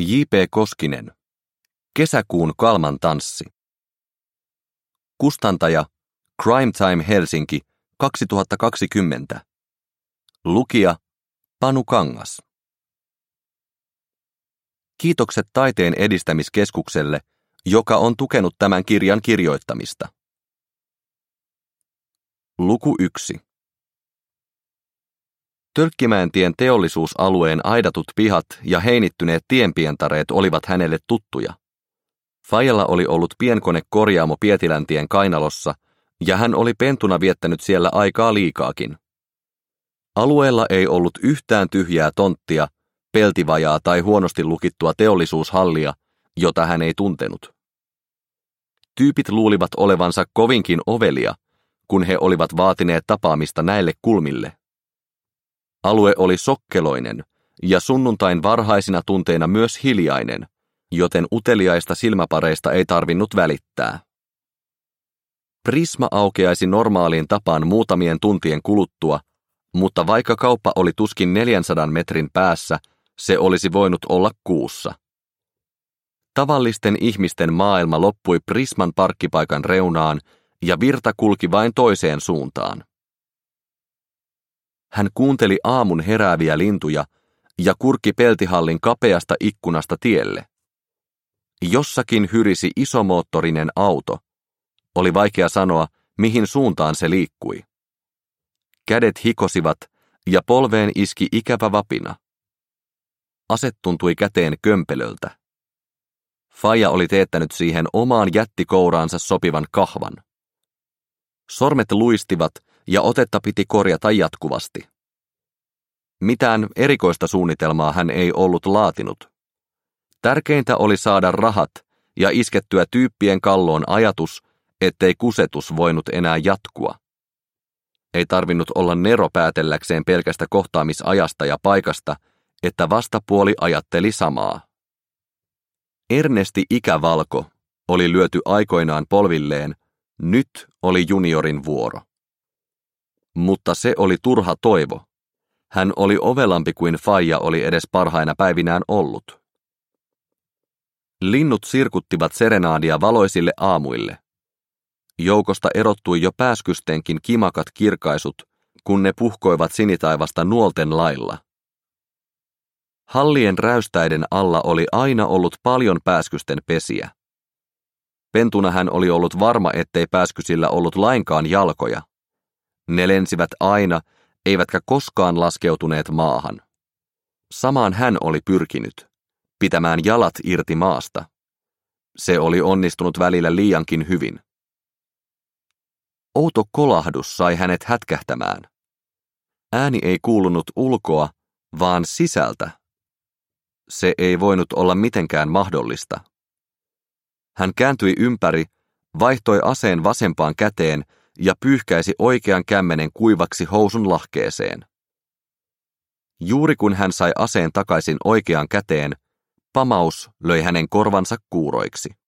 J.P. Koskinen. Kesäkuun Kalman tanssi. Kustantaja Crime Time Helsinki 2020. Lukija Panu Kangas. Kiitokset Taiteen edistämiskeskukselle, joka on tukenut tämän kirjan kirjoittamista. Luku 1. Tölkkimäentien teollisuusalueen aidatut pihat ja heinittyneet tienpientareet olivat hänelle tuttuja. Faijalla oli ollut pienkonekorjaamo Pietiläntien kainalossa, ja hän oli pentuna viettänyt siellä aikaa liikaakin. Alueella ei ollut yhtään tyhjää tonttia, peltivajaa tai huonosti lukittua teollisuushallia, jota hän ei tuntenut. Tyypit luulivat olevansa kovinkin ovelia, kun he olivat vaatineet tapaamista näille kulmille. Alue oli sokkeloinen ja sunnuntain varhaisina tunteina myös hiljainen, joten uteliaista silmäpareista ei tarvinnut välittää. Prisma aukeaisi normaaliin tapaan muutamien tuntien kuluttua, mutta vaikka kauppa oli tuskin 400 metrin päässä, se olisi voinut olla kuussa. Tavallisten ihmisten maailma loppui Prisman parkkipaikan reunaan ja virta kulki vain toiseen suuntaan. Hän kuunteli aamun herääviä lintuja ja kurki peltihallin kapeasta ikkunasta tielle. Jossakin hyrisi isomoottorinen auto. Oli vaikea sanoa, mihin suuntaan se liikkui. Kädet hikosivat ja polveen iski ikävä vapina. Ase tuntui käteen kömpelöltä. Faija oli teettänyt siihen omaan jättikouraansa sopivan kahvan. Sormet luistivat ja otetta piti korjata jatkuvasti. Mitään erikoista suunnitelmaa hän ei ollut laatinut. Tärkeintä oli saada rahat ja iskettyä tyyppien kalloon ajatus, ettei kusetus voinut enää jatkua. Ei tarvinnut olla nero päätelläkseen pelkästä kohtaamisajasta ja paikasta, että vastapuoli ajatteli samaa. Ernesti Ikävalko oli lyöty aikoinaan polvilleen, nyt oli juniorin vuoro. Mutta se oli turha toivo. Hän oli ovelampi kuin faija oli edes parhaina päivinään ollut. Linnut sirkuttivat serenaadia valoisille aamuille. Joukosta erottui jo pääskystenkin kimakat kirkaisut, kun ne puhkoivat sinitaivasta nuolten lailla. Hallien räystäiden alla oli aina ollut paljon pääskysten pesiä. Pentuna hän oli ollut varma, ettei pääskysillä ollut lainkaan jalkoja. Ne lensivät aina, eivätkä koskaan laskeutuneet maahan. Samaan hän oli pyrkinyt, pitämään jalat irti maasta. Se oli onnistunut välillä liiankin hyvin. Outo kolahdus sai hänet hätkähtämään. Ääni ei kuulunut ulkoa, vaan sisältä. Se ei voinut olla mitenkään mahdollista. Hän kääntyi ympäri, vaihtoi aseen vasempaan käteen ja pyyhkäisi oikean kämmenen kuivaksi housun lahkeeseen. Juuri kun hän sai aseen takaisin oikeaan käteen, pamaus löi hänen korvansa kuuroiksi.